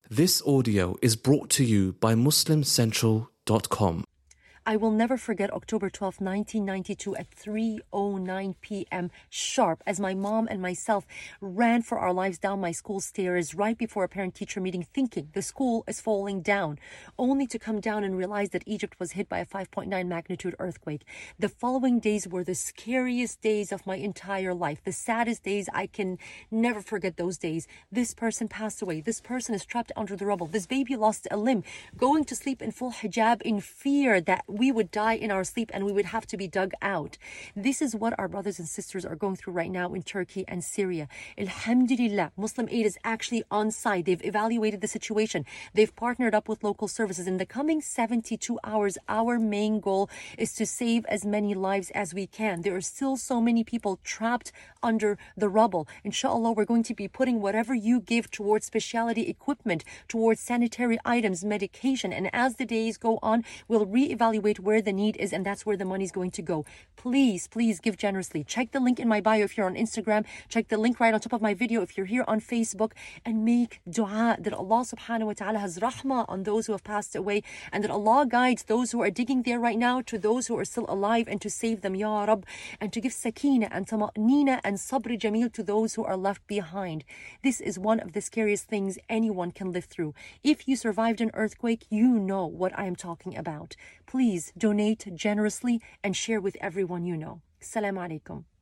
This audio is brought to you by MuslimCentral.com. I will never forget October 12, 1992 at 3:09 p.m. sharp as my mom and myself ran for our lives down my school stairs right before a parent-teacher meeting thinking the school is falling down, only to come down and realize that Egypt was hit by a 5.9 magnitude earthquake. The following days were the scariest days of my entire life, the saddest days. I can never forget those days. This person passed away. This person is trapped under the rubble. This baby lost a limb, going to sleep in full hijab in fear that we would die in our sleep and we would have to be dug out. This is what our brothers and sisters are going through right now in Turkey and Syria. Alhamdulillah, Muslim Aid is actually on site. They've evaluated the situation. They've partnered up with local services. In the coming 72 hours, our main goal is to save as many lives as we can. There are still so many people trapped under the rubble. Inshallah, we're going to be putting whatever you give towards specialty equipment, towards sanitary items, medication, and as the days go on, we'll reevaluate where the need is, and that's where the money's going to go. Please give generously. Check the link in my bio if you're on Instagram. Check the link right on top of my video if you're here on Facebook, and make dua that Allah subhanahu wa ta'ala has rahmah on those who have passed away, and that Allah guides those who are digging there right now to those who are still alive, and to save them, Ya Rab, and to give sakina and tama'nina and sabr jameel to those who are left behind. This is one of the scariest things anyone can live through. If you survived an earthquake, you know what I am talking about. Please donate generously and share with everyone you know. Assalamu alaikum.